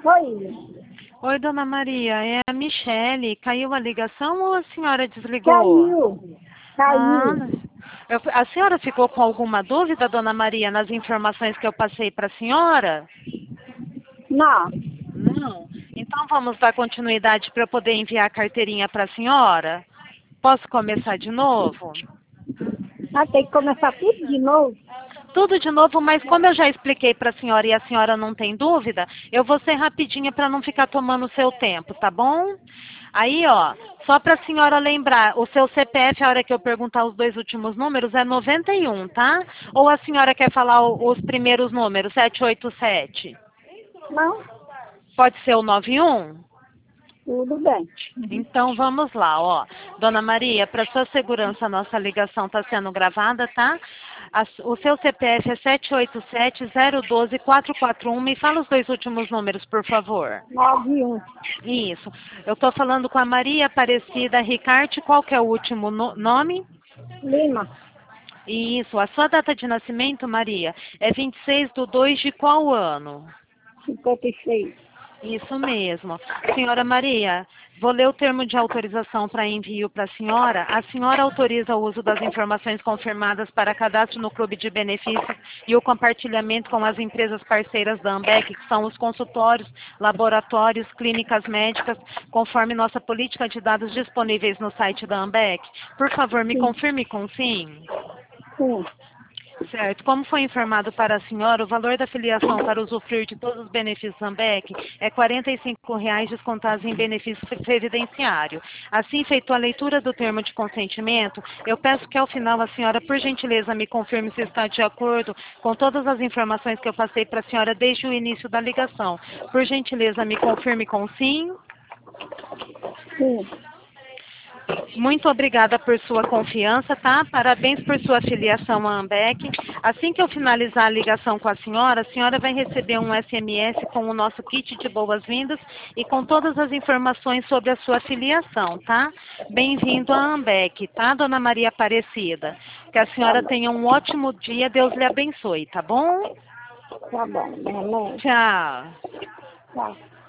Oi, Oi, dona Maria, é a Michele. Caiu a ligação ou a senhora desligou? Ah, caiu. a senhora ficou com alguma dúvida, dona Maria, nas informações que eu passei para a senhora? Não, Não. Então vamos dar continuidade para eu poder enviar a carteirinha para a senhora? Posso começar de novo? tem que começar tudo de novo. Tudo de novo, mas como eu já expliquei para a senhora e a senhora não tem dúvida, eu vou ser rapidinha para não ficar tomando o seu tempo, tá bom? Aí, ó, só para a senhora lembrar, o seu CPF, a hora que eu perguntar os dois últimos números, é 91, tá? Ou a senhora quer falar os primeiros números, 787? Não, Pode ser o 91? tudo bem. Então vamos lá, ó. Dona Maria, para sua segurança, a nossa ligação está sendo gravada, tá? O seu CPF é 787-012-441. Me fala os dois últimos números, por favor. 91. Isso. Eu estou falando com a Maria Aparecida Ricarte. Qual que é o último nome? Lima, Isso. A sua data de nascimento, Maria, é 26/2 de qual ano? 56. Isso mesmo. Senhora Maria, vou ler o termo de autorização para envio para a senhora. A senhora autoriza o uso das informações confirmadas para cadastro no Clube de Benefícios e o compartilhamento com as empresas parceiras da Ambec, que são os consultórios, laboratórios, clínicas médicas, conforme nossa política de dados disponíveis no site da Ambec? Por favor, me Sim, confirme com sim. sim. Certo. Como foi informado para a senhora, o valor da filiação para usufruir de todos os benefícios Ambec é R$ 45,00 descontados em benefício previdenciário. Assim, feito a leitura do termo de consentimento, eu peço que ao final a senhora, por gentileza, me confirme se está de acordo com todas as informações que eu passei para a senhora desde o início da ligação. Por gentileza, me confirme com sim. Sim. Muito obrigada por sua confiança, tá? Parabéns por sua filiação à Ambec. Assim que eu finalizar a ligação com a senhora vai receber um SMS com o nosso kit de boas-vindas e com todas as informações sobre a sua filiação, tá? Bem-vindo à Ambec, tá, dona Maria Aparecida? Que a Tá senhora bom, tenha um ótimo dia, Deus lhe abençoe, tá bom? tá bom. Beleza. Tchau. Tá.